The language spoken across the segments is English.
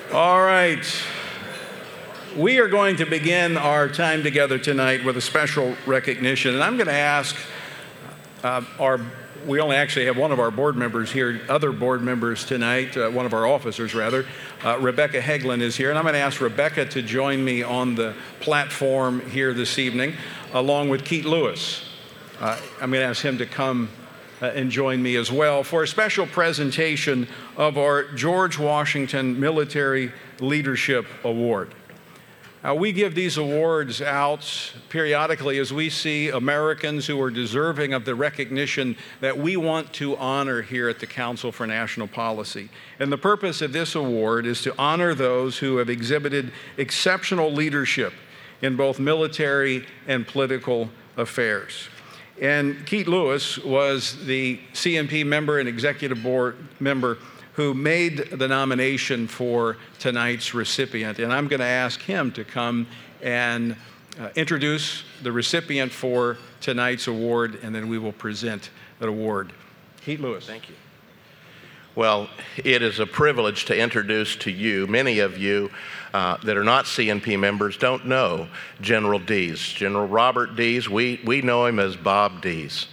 All right. We are going to begin our time together tonight with a special recognition. And I'm going to ask we only actually have one of our board members here, other board members tonight, one of our officers rather. Rebecca Heglin is here. And I'm going to ask Rebecca to join me on the platform here this evening, along with Keith Lewis. I'm going to ask him to come and join me as well for a special presentation of our George Washington Military Leadership Award. We give these awards out periodically as we see Americans who are deserving of the recognition that we want to honor here at the Council for National Policy. And the purpose of this award is to honor those who have exhibited exceptional leadership in both military and political affairs. And Keith Lewis was the CNP member and executive board member who made the nomination for tonight's recipient. And I'm going to ask him to come and introduce the recipient for tonight's award, and then we will present that award. Keith Lewis. Thank you. Well, it is a privilege to introduce to you, many of you that are not CNP members don't know General Deas. General Robert Deas, we know him as Bob Deas.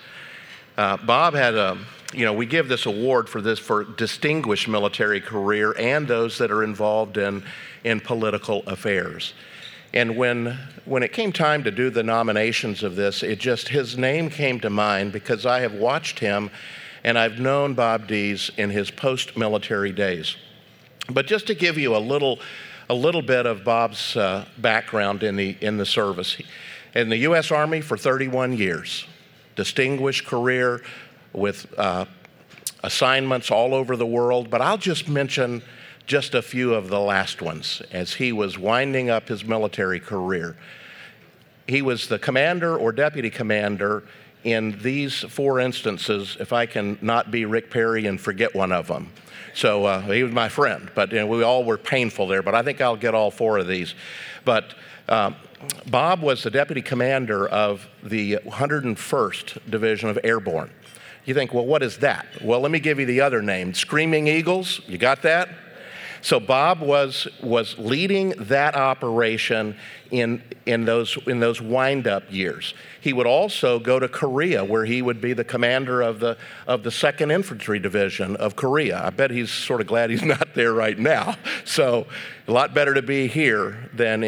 Bob had we give this award for distinguished military career and those that are involved in political affairs. And when it came time to do the nominations of this, his name came to mind because I have watched him and I've known Bob Deas in his post-military days. But just to give you a little bit of Bob's background in the service. In the U.S. Army for 31 years, distinguished career with assignments all over the world, but I'll just mention just a few of the last ones as he was winding up his military career. He was the commander or deputy commander in these four instances, if I can not be Rick Perry and forget one of them. So he was my friend, but we all were painful there, but I think I'll get all four of these. But Bob was the deputy commander of the 101st Division of Airborne. You think, well, what is that? Well, let me give you the other name, Screaming Eagles. You got that? So Bob was leading that operation in those wind-up years. He would also go to Korea, where he would be the commander of the 2nd Infantry Division of Korea. I bet he's sort of glad he's not there right now. So a lot better to be here than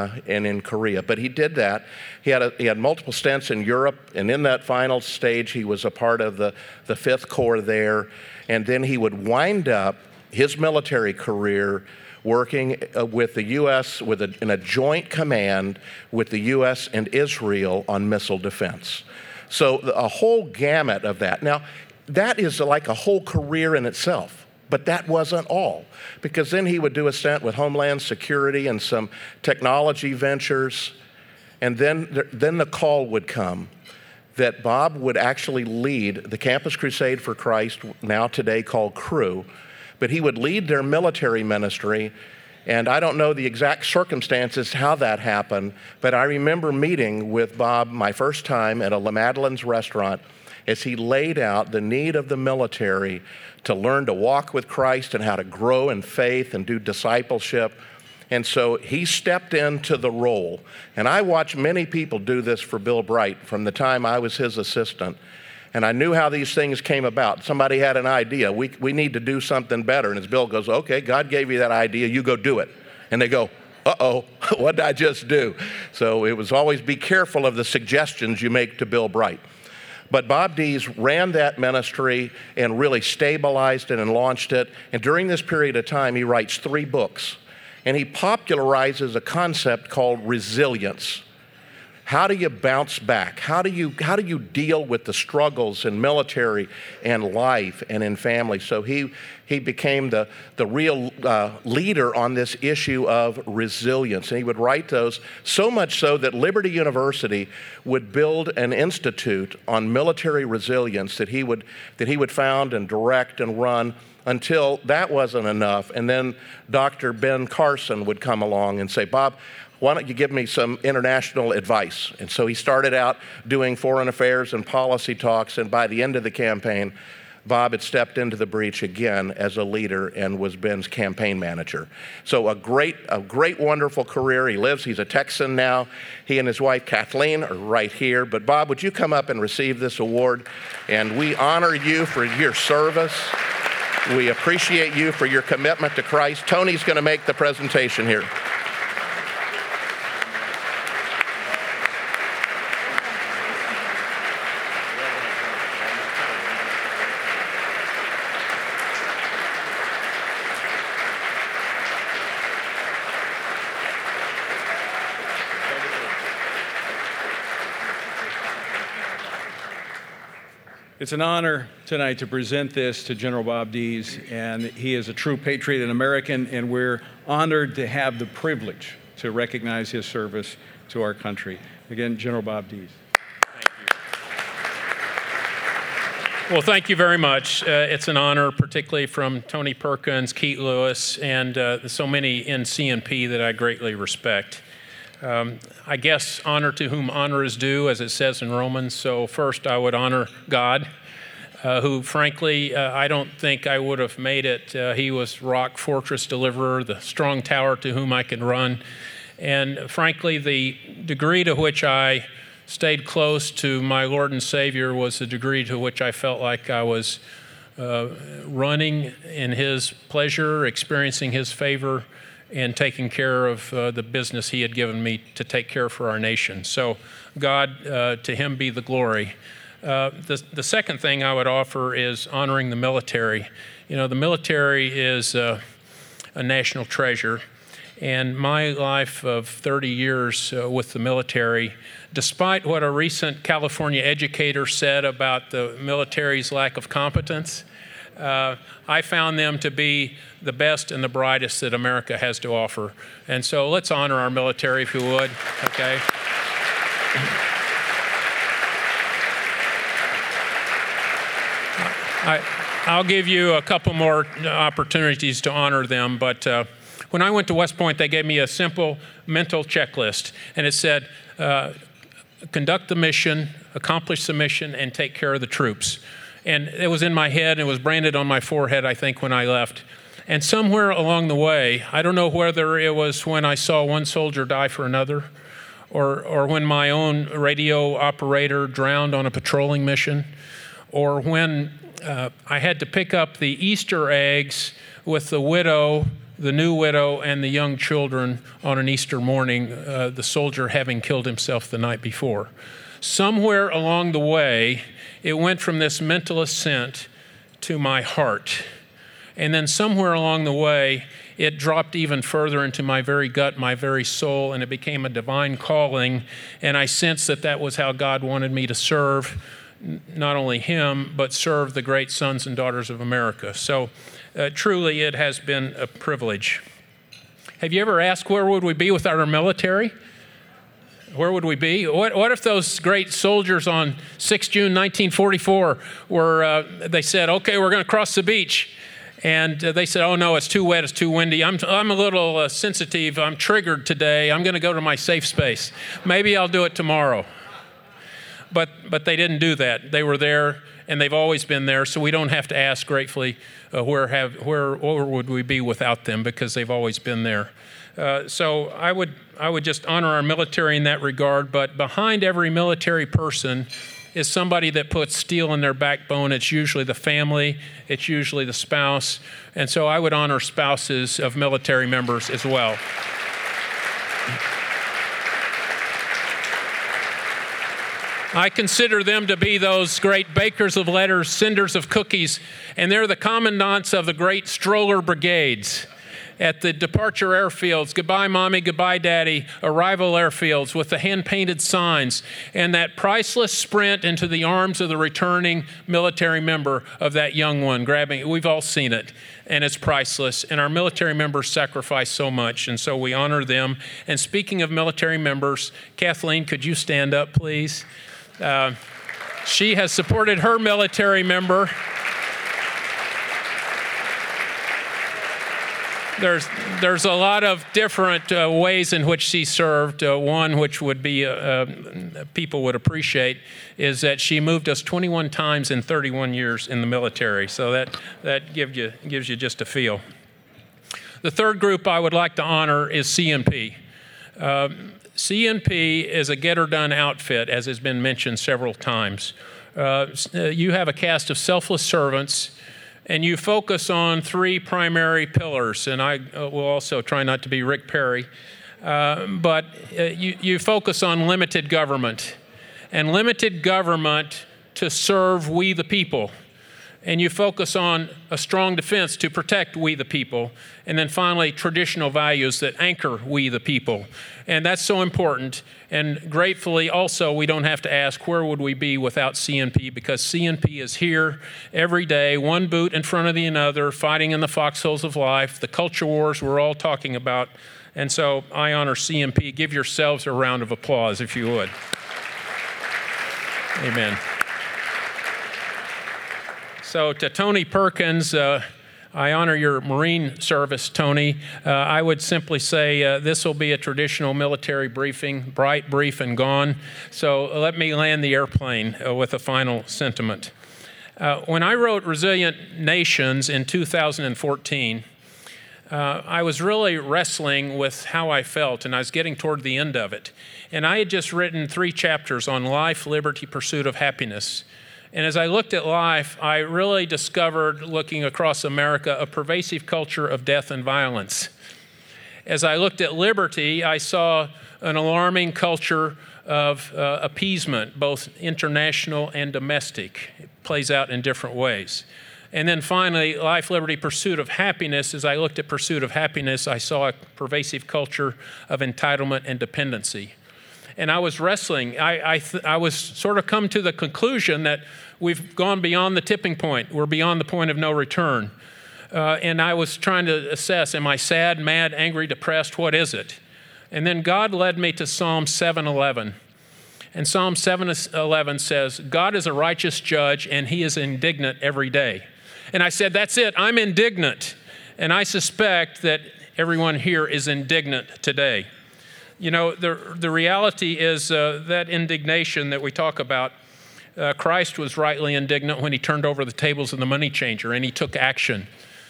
in Korea. But he did that. He had multiple stints in Europe, and in that final stage, he was a part of the 5th Corps there. And then he would wind up his military career working with the U.S. in a joint command with the U.S. and Israel on missile defense. So a whole gamut of that. Now, that is like a whole career in itself, but that wasn't all, because then he would do a stint with Homeland Security and some technology ventures, and then the call would come that Bob would actually lead the Campus Crusade for Christ, now today called Cru, but he would lead their military ministry, and I don't know the exact circumstances how that happened, but I remember meeting with Bob my first time at a Le Madeleine's restaurant as he laid out the need of the military to learn to walk with Christ and how to grow in faith and do discipleship. And so he stepped into the role. And I watched many people do this for Bill Bright from the time I was his assistant. And I knew how these things came about. Somebody had an idea. We need to do something better. And as Bill goes, okay, God gave you that idea, you go do it. And they go, uh-oh, what did I just do? So it was always be careful of the suggestions you make to Bill Bright. But Bob Deas ran that ministry and really stabilized it and launched it. And during this period of time, he writes 3 books. And he popularizes a concept called resilience. How do you bounce back? How do you deal with the struggles in military and life and in family? So he became the real leader on this issue of resilience. And he would write those, so much so that Liberty University would build an institute on military resilience that he would found and direct and run until that wasn't enough. And then Dr. Ben Carson would come along and say, Bob, why don't you give me some international advice? And so he started out doing foreign affairs and policy talks, and by the end of the campaign, Bob had stepped into the breach again as a leader and was Ben's campaign manager. So a great, wonderful career. He's a Texan now. He and his wife, Kathleen, are right here. But Bob, would you come up and receive this award? And we honor you for your service. We appreciate you for your commitment to Christ. Tony's going to make the presentation here. It's an honor tonight to present this to General Bob Dees, and he is a true patriot and American, and we're honored to have the privilege to recognize his service to our country. Again, General Bob Dees. Thank you. Well, thank you very much. It's an honor, particularly from Tony Perkins, Keith Lewis, and so many in CNP that I greatly respect. I guess honor to whom honor is due, as it says in Romans. So first, I would honor God, who, frankly, I don't think I would have made it. He was rock, fortress, deliverer, the strong tower to whom I can run. And frankly, the degree to which I stayed close to my Lord and Savior was the degree to which I felt like I was running in His pleasure, experiencing His favor, and taking care of the business He had given me to take care for our nation. So God, to Him be the glory. The second thing I would offer is honoring the military. You know, the military is a national treasure, and my life of 30 years with the military, despite what a recent California educator said about the military's lack of competence, I found them to be the best and the brightest that America has to offer. And so let's honor our military, if you would, okay? I'll give you a couple more opportunities to honor them, but when I went to West Point, they gave me a simple mental checklist, and it said, conduct the mission, accomplish the mission, and take care of the troops. And it was in my head, and it was branded on my forehead, I think, when I left. And somewhere along the way, I don't know whether it was when I saw one soldier die for another, or when my own radio operator drowned on a patrolling mission, or when I had to pick up the Easter eggs with the widow, the new widow, and the young children on an Easter morning, the soldier having killed himself the night before. Somewhere along the way, it went from this mental ascent to my heart. And then somewhere along the way, it dropped even further into my very gut, my very soul, and it became a divine calling. And I sensed that that was how God wanted me to serve, not only Him, but serve the great sons and daughters of America. So truly, it has been a privilege. Have you ever asked where would we be without our military? Where would we be? What if those great soldiers on 6 June 1944 they said, okay, we're going to cross the beach. And they said, oh no, it's too wet, it's too windy. I'm a little sensitive, I'm triggered today. I'm going to go to my safe space. Maybe I'll do it tomorrow. But they didn't do that. They were there, and they've always been there, so we don't have to ask gratefully where would we be without them, because they've always been there. So I would just honor our military in that regard, but behind every military person is somebody that puts steel in their backbone. It's usually the family, it's usually the spouse, and so I would honor spouses of military members as well. I consider them to be those great bakers of letters, senders of cookies, and they're the commandants of the great stroller brigades at the departure airfields, goodbye mommy, goodbye daddy, arrival airfields with the hand-painted signs, and that priceless sprint into the arms of the returning military member of that young one, grabbing it. We've all seen it, and it's priceless, and our military members sacrifice so much, and so we honor them. And speaking of military members, Kathleen, could you stand up, please? She has supported her military member. there's a lot of different ways in which she served. One which would be people would appreciate is that she moved us 21 times in 31 years in the military. So that gives you just a feel. The third group I would like to honor is CNP. CNP is a get-her-done outfit, as has been mentioned several times. You have a cast of selfless servants, and you focus on three primary pillars, and I will also try not to be Rick Perry, but you focus on limited government, and limited government to serve we the people. And you focus on a strong defense to protect we the people. And then finally, traditional values that anchor we the people. And that's so important. And gratefully, also, we don't have to ask, where would we be without CNP? Because CNP is here every day, one boot in front of the other, fighting in the foxholes of life, the culture wars we're all talking about. And so I honor CNP. Give yourselves a round of applause, if you would. Amen. So to Tony Perkins, I honor your Marine service, Tony. I would simply say this will be a traditional military briefing, bright, brief, and gone. So let me land the airplane with a final sentiment. When I wrote Resilient Nations in 2014, I was really wrestling with how I felt, and I was getting toward the end of it. And I had just written 3 chapters on life, liberty, pursuit of happiness. And as I looked at life, I really discovered, looking across America, a pervasive culture of death and violence. As I looked at liberty, I saw an alarming culture of appeasement, both international and domestic. It plays out in different ways. And then finally, life, liberty, pursuit of happiness. As I looked at pursuit of happiness, I saw a pervasive culture of entitlement and dependency. And I was wrestling. I was sort of come to the conclusion that we've gone beyond the tipping point. We're beyond the point of no return. And I was trying to assess, am I sad, mad, angry, depressed? What is it? And then God led me to Psalm 7:11. And Psalm 7:11 says, God is a righteous judge, and he is indignant every day. And I said, that's it. I'm indignant. And I suspect that everyone here is indignant today. You know, the reality is that indignation that we talk about, Christ was rightly indignant when he turned over the tables of the money changer and he took action.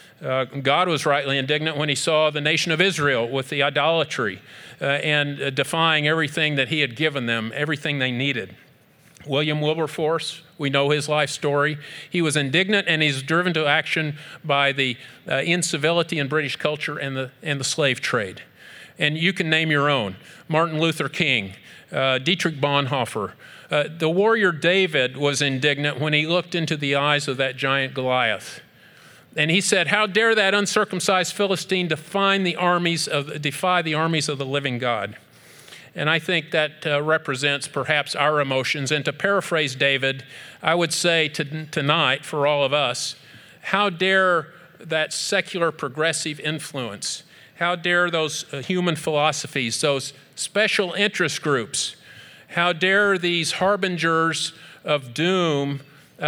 God was rightly indignant when he saw the nation of Israel with the idolatry and defying everything that he had given them, everything they needed. William Wilberforce, we know his life story. He was indignant and he's driven to action by the incivility in British culture and the slave trade. And you can name your own. Martin Luther King, Dietrich Bonhoeffer. The warrior David was indignant when he looked into the eyes of that giant Goliath. And he said, how dare that uncircumcised Philistine defy the armies of the living God? And I think that represents perhaps our emotions. And to paraphrase David, I would say tonight for all of us, how dare that secular progressive influence, how dare those human philosophies, those special interest groups, how dare these harbingers of doom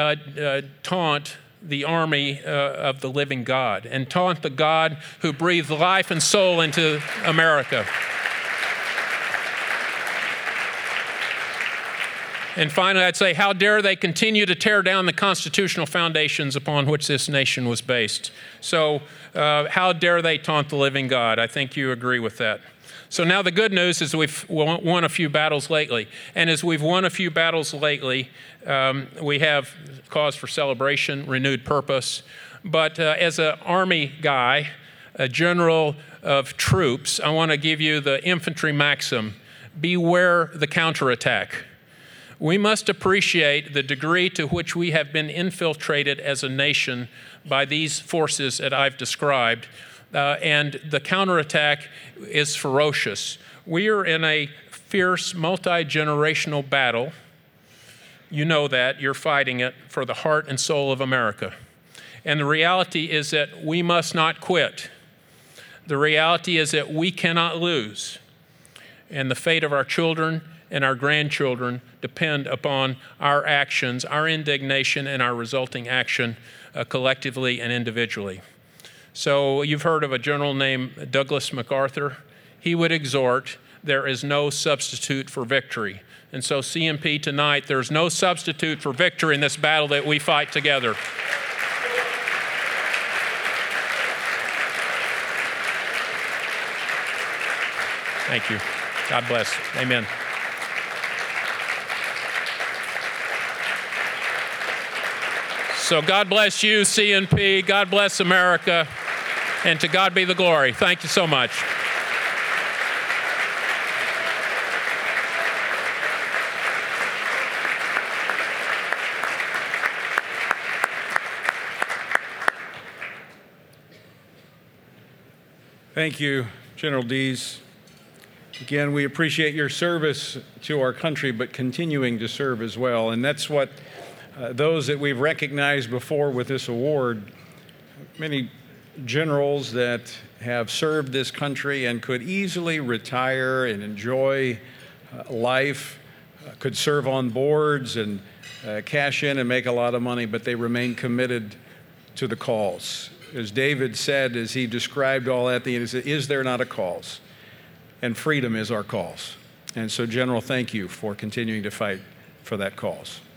taunt the army of the living God and taunt the God who breathed life and soul into America. And finally, I'd say, how dare they continue to tear down the constitutional foundations upon which this nation was based? So how dare they taunt the living God? I think you agree with that. So now the good news is we've won a few battles lately. And as we've won a few battles lately, we have cause for celebration, renewed purpose. But as an Army guy, a general of troops, I want to give you the infantry maxim: beware the counterattack. We must appreciate the degree to which we have been infiltrated as a nation by these forces that I've described. And the counterattack is ferocious. We are in a fierce, multi-generational battle. You know that. You're fighting it for the heart and soul of America. And the reality is that we must not quit. The reality is that we cannot lose. And the fate of our children and our grandchildren depend upon our actions, our indignation, and our resulting action collectively and individually. So you've heard of a general named Douglas MacArthur. He would exhort, there is no substitute for victory. And so CNP tonight, there's no substitute for victory in this battle that we fight together. Thank you. God bless. Amen. So God bless you, CNP. God bless America. And to God be the glory. Thank you so much. Thank you, General Dees. Again, we appreciate your service to our country, but continuing to serve as well. And that's what those that we've recognized before with this award, many generals that have served this country and could easily retire and enjoy life, could serve on boards and cash in and make a lot of money, but they remain committed to the cause. As David said, as he described all that, he said, is there not a cause? And freedom is our cause. And so, General, thank you for continuing to fight for that cause.